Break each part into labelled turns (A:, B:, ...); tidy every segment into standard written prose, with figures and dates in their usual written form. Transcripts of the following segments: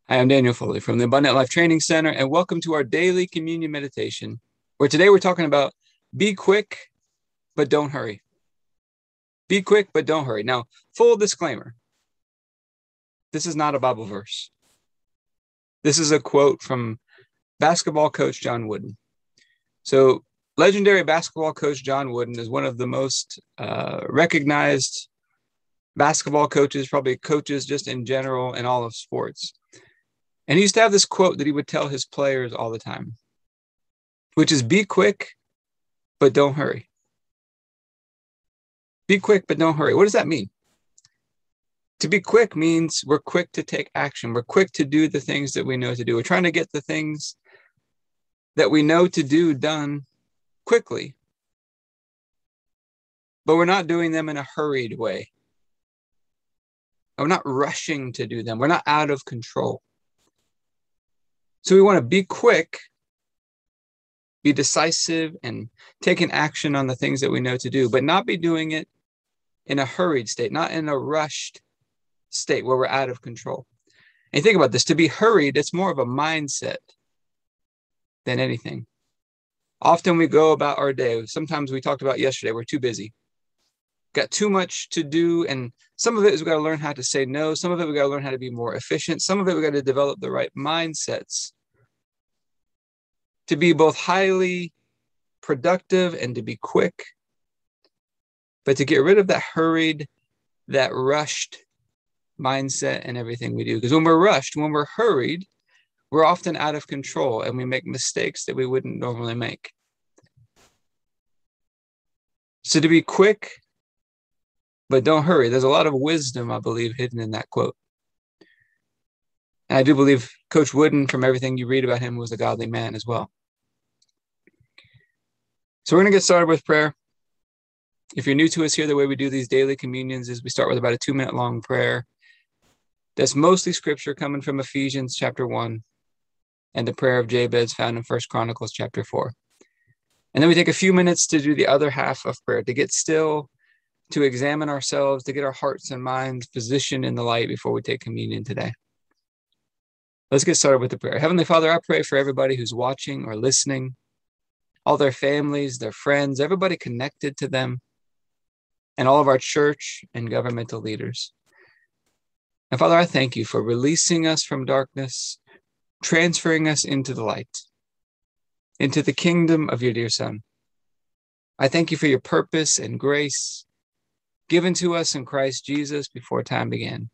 A: I am Daniel Foley from the Abundant Life Training Center, and welcome to our daily communion meditation, where today we're talking about be quick, but don't hurry. Be quick, but don't hurry. Now, full disclaimer, this is not a Bible verse. This is a quote from basketball coach John Wooden. So, legendary basketball coach John Wooden is one of the most recognized basketball coaches, probably coaches just in general in all of sports. And he used to have this quote that he would tell his players all the time, which is be quick, but don't hurry. Be quick, but don't hurry. What does that mean? To be quick means we're quick to take action. We're quick to do the things that we know to do. We're trying to get the things that we know to do done quickly, but we're not doing them in a hurried way. We're not rushing to do them. We're not out of control. So we want to be quick, be decisive, and take an action on the things that we know to do, but not be doing it in a hurried state, not in a rushed state where we're out of control. And think about this, to be hurried, it's more of a mindset than anything. Often we go about our day. Sometimes we talked about yesterday, we're too busy. Got too much to do, and some of it is we got to learn how to say no. Some of it we got to learn how to be more efficient. Some of it we got to develop the right mindsets to be both highly productive and to be quick, but to get rid of that hurried, that rushed mindset and everything we do. Because when we're rushed, when we're hurried, we're often out of control and we make mistakes that we wouldn't normally make. So to be quick, but don't hurry. There's a lot of wisdom, I believe, hidden in that quote. And I do believe Coach Wooden, from everything you read about him, was a godly man as well. So we're going to get started with prayer. If you're new to us here, the way we do these daily communions is we start with about a 2-minute long prayer. That's mostly scripture coming from Ephesians chapter 1 and the prayer of Jabez found in 1 Chronicles chapter 4. And then we take a few minutes to do the other half of prayer, to get still, to examine ourselves, to get our hearts and minds positioned in the light before we take communion today. Let's get started with the prayer. Heavenly Father, I pray for everybody who's watching or listening, all their families, their friends, everybody connected to them, and all of our church and governmental leaders. And Father, I thank you for releasing us from darkness, transferring us into the light, into the kingdom of your dear Son. I thank you for your purpose and grace given to us in Christ Jesus before time began.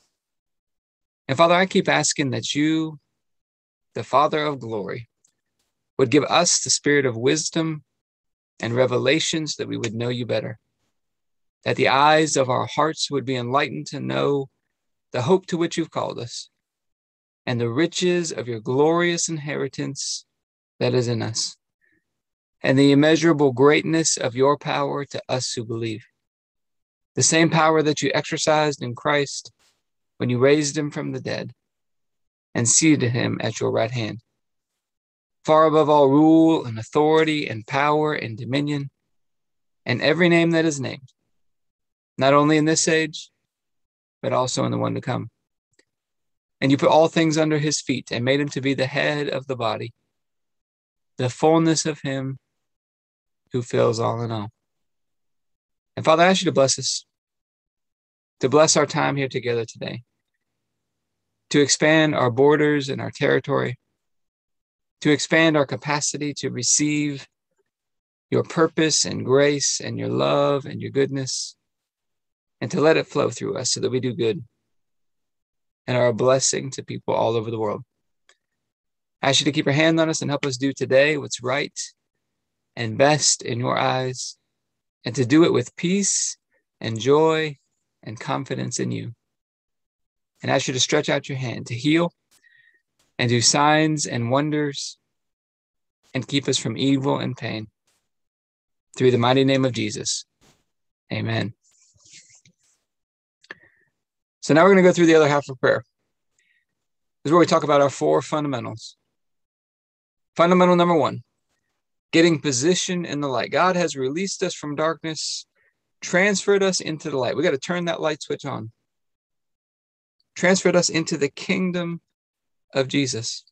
A: And Father, I keep asking that you, the Father of glory, would give us the spirit of wisdom and revelations that we would know you better, that the eyes of our hearts would be enlightened to know the hope to which you've called us and the riches of your glorious inheritance that is in us, and the immeasurable greatness of your power to us who believe. The same power that you exercised in Christ when you raised him from the dead and seated him at your right hand, far above all rule and authority and power and dominion and every name that is named, not only in this age, but also in the one to come. And you put all things under his feet and made him to be the head of the body, the fullness of him who fills all in all. And Father, I ask you to bless us, to bless our time here together today, to expand our borders and our territory, to expand our capacity to receive your purpose and grace and your love and your goodness, and to let it flow through us so that we do good and are a blessing to people all over the world. I ask you to keep your hand on us and help us do today what's right and best in your eyes, and to do it with peace and joy and confidence in you. And I ask you to stretch out your hand to heal and do signs and wonders and keep us from evil and pain. Through the mighty name of Jesus, amen. So now we're going to go through the other half of prayer. This is where we talk about our 4 fundamentals. Fundamental number 1, getting position in the light. God has released us from darkness, transferred us into the light. We got to turn that light switch on. Transferred us into the kingdom of Jesus.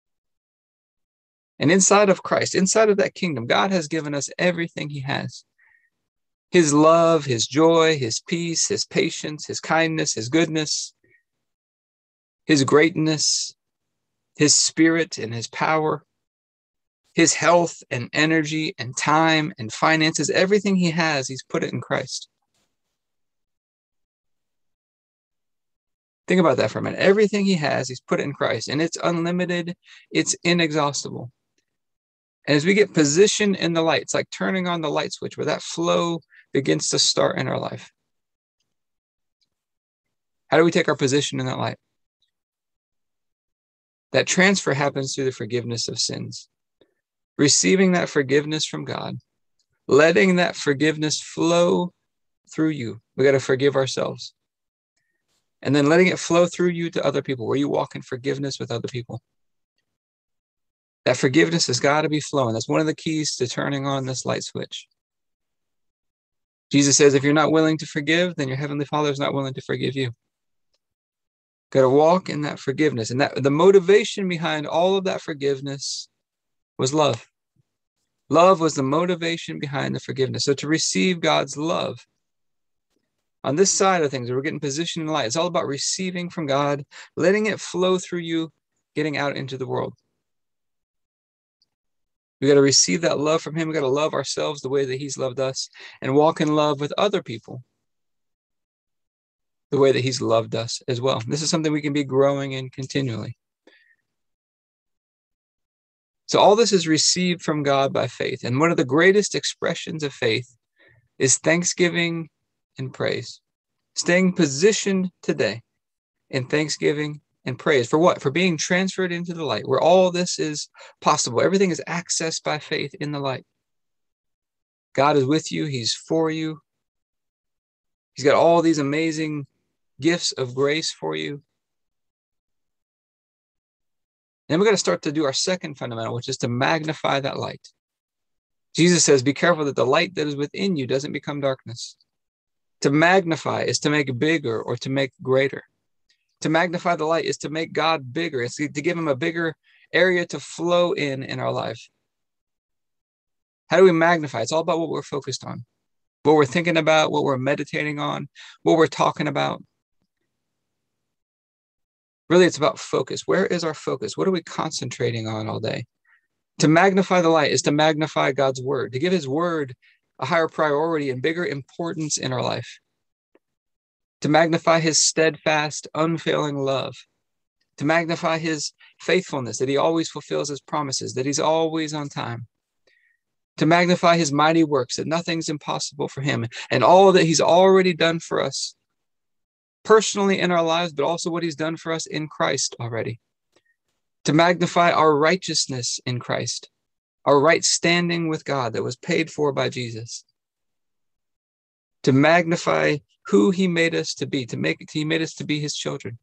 A: And inside of Christ, inside of that kingdom, God has given us everything he has. His love, his joy, his peace, his patience, his kindness, his goodness, his greatness, his spirit and his power, his health and energy and time and finances, everything he has, he's put it in Christ. Think about that for a minute. Everything he has, he's put it in Christ, and it's unlimited. It's inexhaustible. And as we get positioned in the light, it's like turning on the light switch where that flow begins to start in our life. How do we take our position in that light? That transfer happens through the forgiveness of sins. Receiving that forgiveness from God, letting that forgiveness flow through you. We got to forgive ourselves. And then letting it flow through you to other people, where you walk in forgiveness with other people. That forgiveness has got to be flowing. That's one of the keys to turning on this light switch. Jesus says, if you're not willing to forgive, then your heavenly Father is not willing to forgive you. Got to walk in that forgiveness. And that the motivation behind all of that forgiveness was love. Love was the motivation behind the forgiveness. So to receive God's love, on this side of things, we're getting positioned in light. It's all about receiving from God, letting it flow through you, getting out into the world. We got to receive that love from him. We got to love ourselves the way that he's loved us, and walk in love with other people the way that he's loved us as well. This is something we can be growing in continually. So all this is received from God by faith. And one of the greatest expressions of faith is thanksgiving and praise. Staying positioned today in thanksgiving and praise. For what? For being transferred into the light, where all this is possible. Everything is accessed by faith in the light. God is with you. He's for you. He's got all these amazing gifts of grace for you. Then we're going to start to do our second fundamental, which is to magnify that light. Jesus says, be careful that the light that is within you doesn't become darkness. To magnify is to make bigger or to make greater. To magnify the light is to make God bigger. It's to give him a bigger area to flow in our life. How do we magnify? It's all about what we're focused on, what we're thinking about, what we're meditating on, what we're talking about. Really, it's about focus. Where is our focus? What are we concentrating on all day? To magnify the light is to magnify God's word, to give his word a higher priority and bigger importance in our life. To magnify his steadfast, unfailing love. To magnify his faithfulness, that he always fulfills his promises, that he's always on time. To magnify his mighty works, that nothing's impossible for him, and all that he's already done for us personally in our lives, but also what he's done for us in Christ already. To magnify our righteousness in Christ, our right standing with God that was paid for by Jesus. To magnify who he made us to be, he made us to be his children.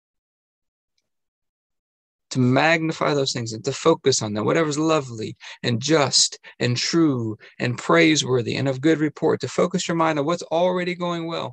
A: To magnify those things and to focus on them, whatever's lovely and just and true and praiseworthy and of good report, to focus your mind on what's already going well.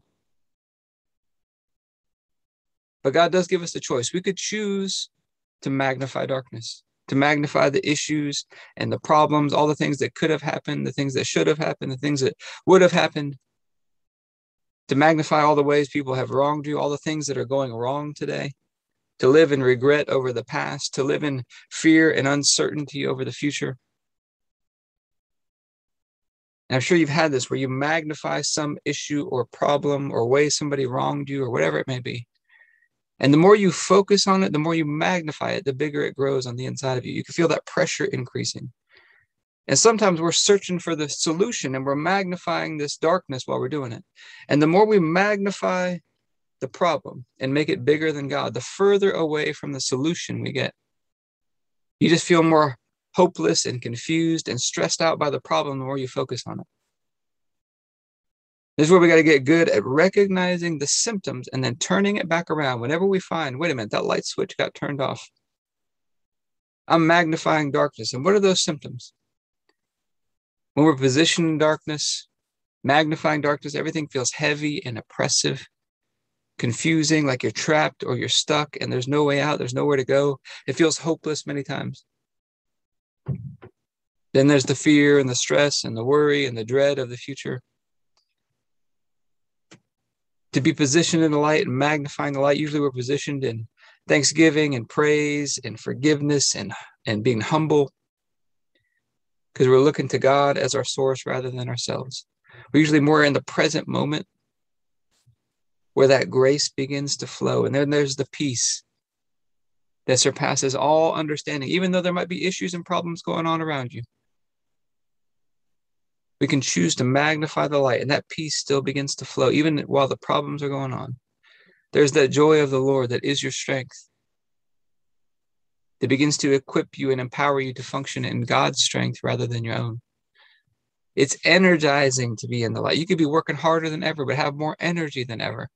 A: But God does give us the choice. We could choose to magnify darkness, to magnify the issues and the problems, all the things that could have happened, the things that should have happened, the things that would have happened, to magnify all the ways people have wronged you, all the things that are going wrong today, to live in regret over the past, to live in fear and uncertainty over the future. And I'm sure you've had this where you magnify some issue or problem or way somebody wronged you or whatever it may be. And the more you focus on it, the more you magnify it, the bigger it grows on the inside of you. You can feel that pressure increasing. And sometimes we're searching for the solution and we're magnifying this darkness while we're doing it. And the more we magnify the problem and make it bigger than God, the further away from the solution we get. You just feel more hopeless and confused and stressed out by the problem the more you focus on it. This is where we got to get good at recognizing the symptoms and then turning it back around whenever we find, wait a minute, that light switch got turned off. I'm magnifying darkness. And what are those symptoms? When we're positioned in darkness, magnifying darkness, everything feels heavy and oppressive. confusing, like you're trapped or you're stuck and there's no way out, there's nowhere to go. It feels hopeless many times. Then there's the fear and the stress and the worry and the dread of the future. To be positioned in the light and magnifying the light, usually we're positioned in thanksgiving and praise and forgiveness and being humble, because we're looking to God as our source rather than ourselves. We're usually more in the present moment where that grace begins to flow. And then there's the peace that surpasses all understanding, even though there might be issues and problems going on around you. We can choose to magnify the light, and that peace still begins to flow, even while the problems are going on. There's that joy of the Lord that is your strength, that begins to equip you and empower you to function in God's strength rather than your own. It's energizing to be in the light. You could be working harder than ever, but have more energy than ever.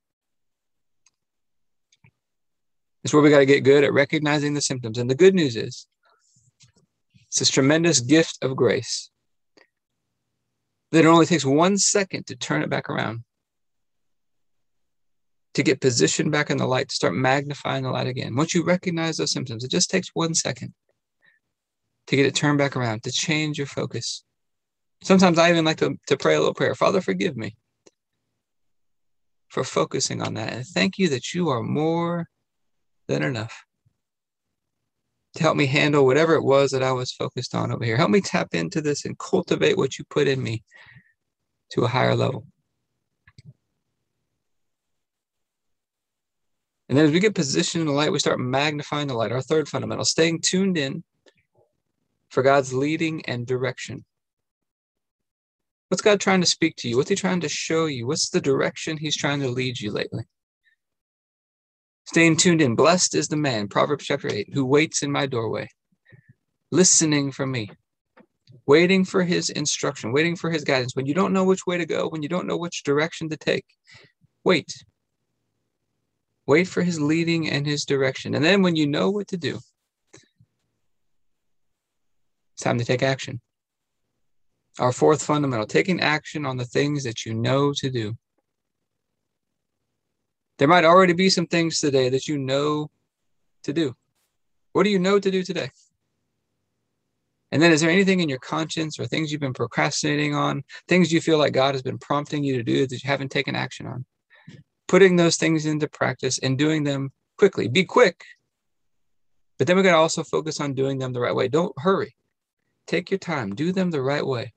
A: It's where we got to get good at recognizing the symptoms. And the good news is, it's this tremendous gift of grace that it only takes 1 second to turn it back around, to get positioned back in the light, to start magnifying the light again. Once you recognize those symptoms, it just takes 1 second to get it turned back around, to change your focus. Sometimes I even like to pray a little prayer. Father, forgive me for focusing on that. And thank you that you are more than enough to help me handle whatever it was that I was focused on over here. Help me tap into this and cultivate what you put in me to a higher level. And then as we get positioned in the light, we start magnifying the light. Our third fundamental, staying tuned in for God's leading and direction. What's God trying to speak to you? What's he trying to show you? What's the direction he's trying to lead you lately? Staying tuned in. Blessed is the man, Proverbs chapter 8, who waits in my doorway, listening for me, waiting for his instruction, waiting for his guidance. When you don't know which way to go, when you don't know which direction to take, wait. Wait for his leading and his direction. And then when you know what to do, it's time to take action. Our fourth fundamental, taking action on the things that you know to do. There might already be some things today that you know to do. What do you know to do today? And then is there anything in your conscience or things you've been procrastinating on, things you feel like God has been prompting you to do that you haven't taken action on? Putting those things into practice and doing them quickly. Be quick. But then we got to also focus on doing them the right way. Don't hurry. Take your time. Do them the right way.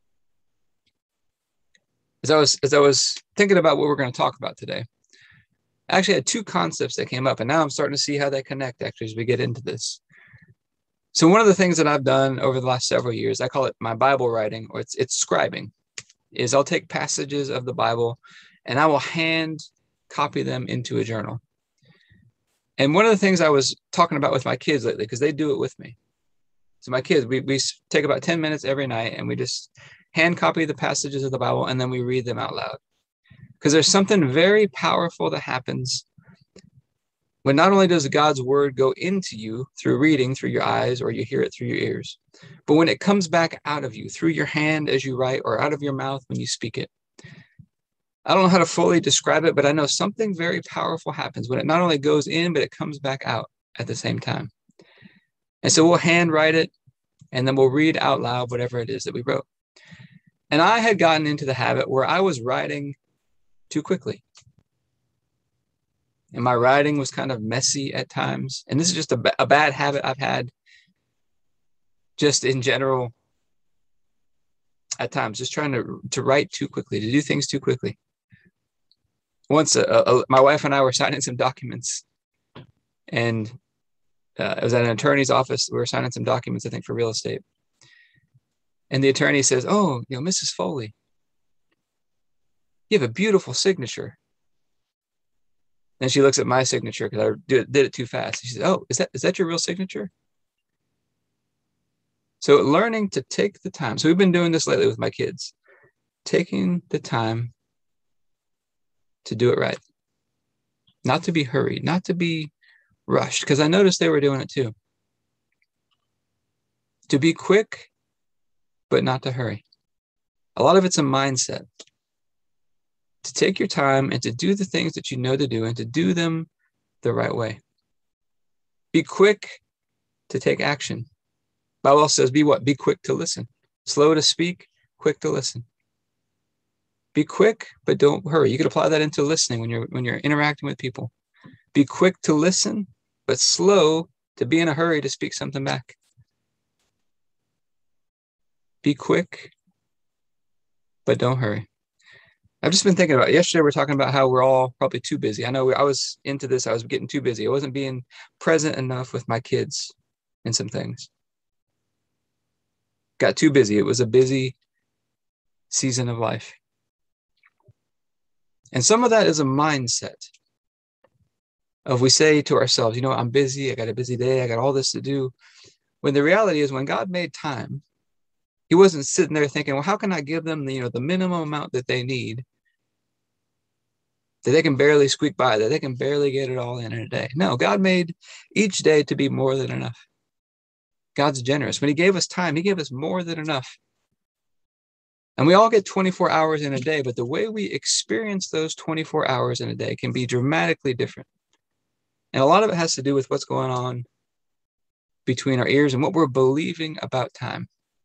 A: As I was thinking about what we're going to talk about today, I actually had two concepts that came up, and now I'm starting to see how they connect actually as we get into this. So one of the things that I've done over the last several years, I call it my Bible writing, or it's scribing, is I'll take passages of the Bible and I will hand copy them into a journal. And one of the things I was talking about with my kids lately, because they do it with me. So my kids, we take about 10 minutes every night and we just hand copy the passages of the Bible and then we read them out loud. Because there's something very powerful that happens when not only does God's word go into you through reading, through your eyes, or you hear it through your ears, but when it comes back out of you through your hand as you write or out of your mouth when you speak it. I don't know how to fully describe it, but I know something very powerful happens when it not only goes in, but it comes back out at the same time. And so we'll handwrite it and then we'll read out loud whatever it is that we wrote. And I had gotten into the habit where I was writing too quickly. And my writing was kind of messy at times. And this is just a bad habit I've had just in general at times, just trying to write too quickly, to do things too quickly. Once my wife and I were signing some documents, and it was at an attorney's office. We were signing some documents, I think, for real estate. And the attorney says, "Oh, Mrs. Foley, you have a beautiful signature." Then she looks at my signature because I did it too fast. She says, "Oh, is that your real signature?" So learning to take the time. So we've been doing this lately with my kids, taking the time to do it right, not to be hurried, not to be rushed, because I noticed they were doing it too. To be quick, but not to hurry. A lot of it's a mindset. to take your time and to do the things that you know to do and to do them the right way. Be quick to take action. The Bible says, be what? Be quick to listen. Slow to speak, quick to listen. Be quick, but don't hurry. You could apply that into listening when you're interacting with people. Be quick to listen, but slow to be in a hurry to speak something back. Be quick, but don't hurry. I've just been thinking about it. Yesterday, we were talking about how we're all probably too busy. I know I was into this. I was getting too busy. I wasn't being present enough with my kids and some things. Got too busy. It was a busy season of life. And some of that is a mindset of we say to ourselves, you know, I'm busy. I got a busy day. I got all this to do. When the reality is when God made time, he wasn't sitting there thinking, well, how can I give them the minimum amount that they need, that they can barely squeak by, that they can barely get it all in a day. No, God made each day to be more than enough. God's generous. When he gave us time, he gave us more than enough. And we all get 24 hours in a day, but the way we experience those 24 hours in a day can be dramatically different. And a lot of it has to do with what's going on between our ears and what we're believing about time.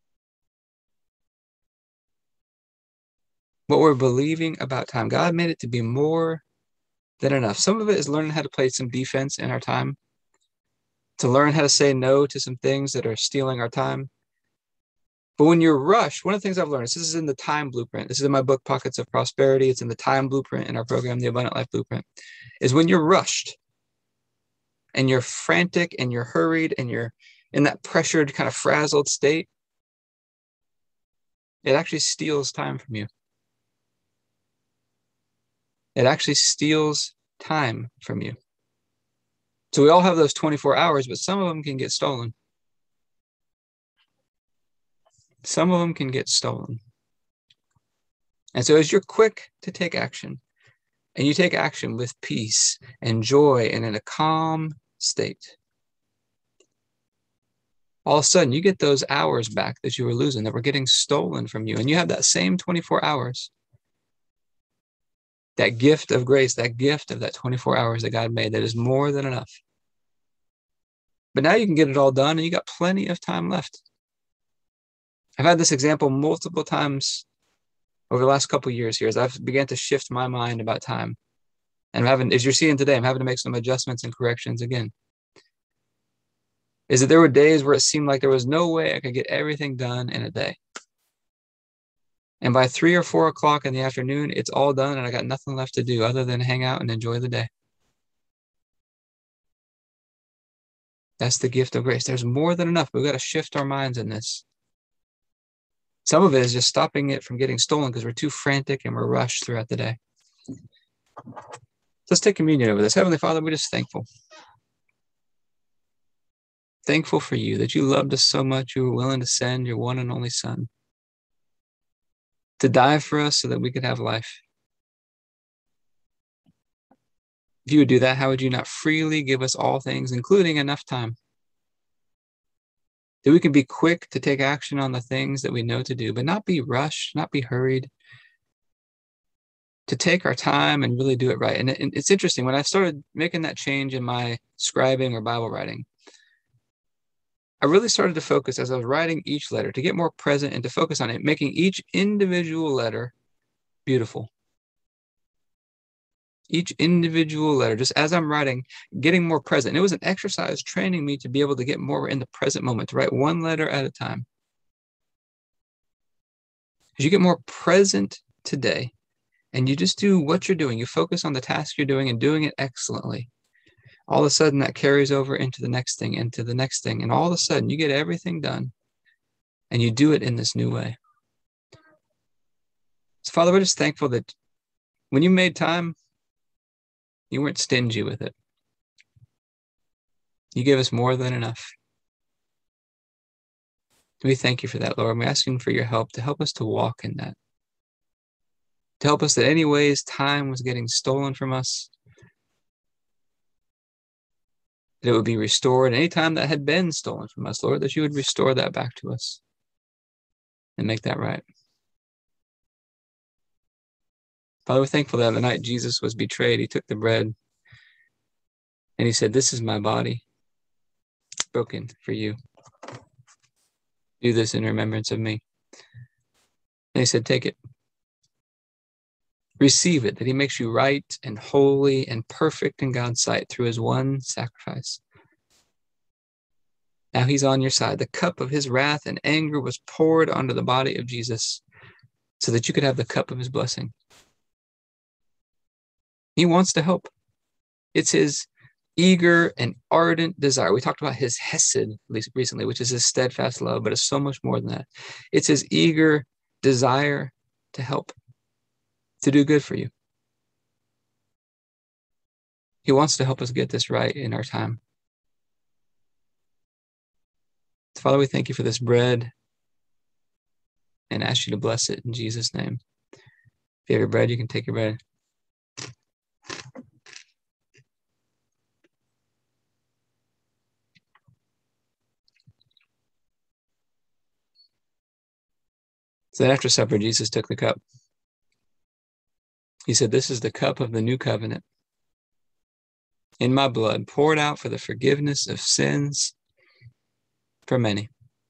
A: What we're believing about time. God made it to be more than enough. Some of it is learning how to play some defense in our time, to learn how to say no to some things that are stealing our time. But when you're rushed, one of the things I've learned, this is in the time blueprint. This is in my book, Pockets of Prosperity. It's in the time blueprint in our program, the Abundant Life Blueprint, is when you're rushed and you're frantic and you're hurried and you're in that pressured, kind of frazzled state, it actually steals time from you. It actually steals time from you. So we all have those 24 hours, but some of them can get stolen. Some of them can get stolen. And so as you're quick to take action, and you take action with peace and joy and in a calm state, all of a sudden you get those hours back that you were losing, that were getting stolen from you. And you have that same 24 hours, that gift of grace, that gift of that 24 hours that God made, that is more than enough. But now you can get it all done and you got plenty of time left. I've had this example multiple times over the last couple of years here as I've began to shift my mind about time. And I'm having, as you're seeing today, I'm having to make some adjustments and corrections again. Is that there were days where it seemed like there was no way I could get everything done in a day. And by 3 or 4 o'clock in the afternoon, it's all done and I got nothing left to do other than hang out and enjoy the day. That's the gift of grace. There's more than enough. We've got to shift our minds in this. Some of it is just stopping it from getting stolen because we're too frantic and we're rushed throughout the day. Let's take communion over this. Heavenly Father, we're just thankful. Thankful for you, that you loved us so much. You were willing to send your one and only Son to die for us so that we could have life. If you would do that, how would you not freely give us all things, including enough time, that we can be quick to take action on the things that we know to do, but not be rushed, not be hurried, to take our time and really do it right. And it's interesting, when I started making that change in my scribing or Bible writing, I really started to focus as I was writing each letter to get more present and to focus on it, making each individual letter beautiful. Each individual letter, just as I'm writing, getting more present. And it was an exercise training me to be able to get more in the present moment, to write one letter at a time. As you get more present today, and you just do what you're doing, you focus on the task you're doing and doing it excellently, all of a sudden that carries over into the next thing, into the next thing. And all of a sudden you get everything done and you do it in this new way. So Father, we're just thankful that when you made time, you weren't stingy with it. You gave us more than enough. We thank you for that, Lord. We're asking for your help to help us to walk in that. To help us that any ways time was getting stolen from us, that it would be restored. Any time that had been stolen from us, Lord, that you would restore that back to us and make that right. Father, we're thankful that on the night Jesus was betrayed, he took the bread and he said, "This is my body broken for you. Do this in remembrance of me." And he said, "Take it. Receive it," that he makes you right and holy and perfect in God's sight through his one sacrifice. Now he's on your side. The cup of his wrath and anger was poured onto the body of Jesus so that you could have the cup of his blessing. He wants to help. It's his eager and ardent desire. We talked about his hesed recently, which is his steadfast love, but it's so much more than that. It's his eager desire to help, to do good for you. He wants to help us get this right in our time. Father, we thank you for this bread and ask you to bless it in Jesus' name. If you have your bread, you can take your bread. So then after supper, Jesus took the cup. He said, "This is the cup of the new covenant in my blood, poured out for the forgiveness of sins for many."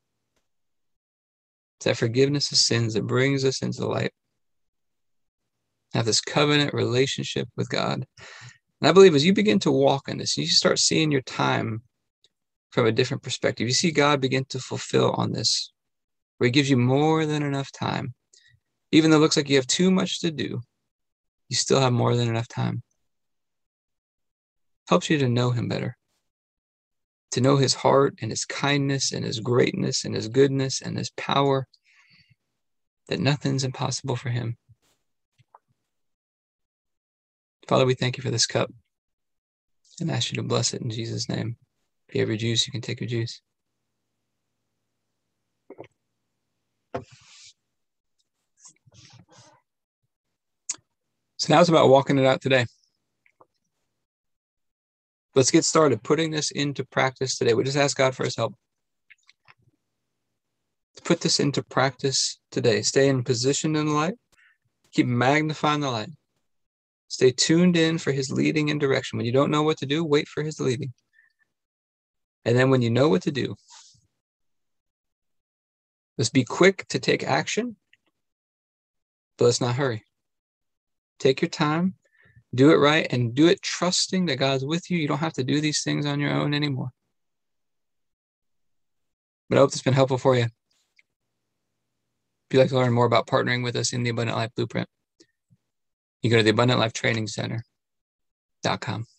A: It's that forgiveness of sins that brings us into the light. Have this covenant relationship with God. And I believe as you begin to walk in this, you start seeing your time from a different perspective. You see God begin to fulfill on this, where he gives you more than enough time. Even though it looks like you have too much to do, you still have more than enough time. Helps you to know him better, to know his heart and his kindness and his greatness and his goodness and his power, that nothing's impossible for him. Father, we thank you for this cup and ask you to bless it in Jesus' name. If you have your juice, you can take your juice. So now it's about walking it out today. Let's get started putting this into practice today. We just ask God for his help. Put this into practice today. Stay in position in the light. Keep magnifying the light. Stay tuned in for his leading and direction. When you don't know what to do, wait for his leading. And then when you know what to do, let's be quick to take action, but let's not hurry. Take your time, do it right, and do it trusting that God's with you. You don't have to do these things on your own anymore. But I hope this has been helpful for you. If you'd like to learn more about partnering with us in the Abundant Life Blueprint, you go to the AbundantLifeTrainingCenter.com.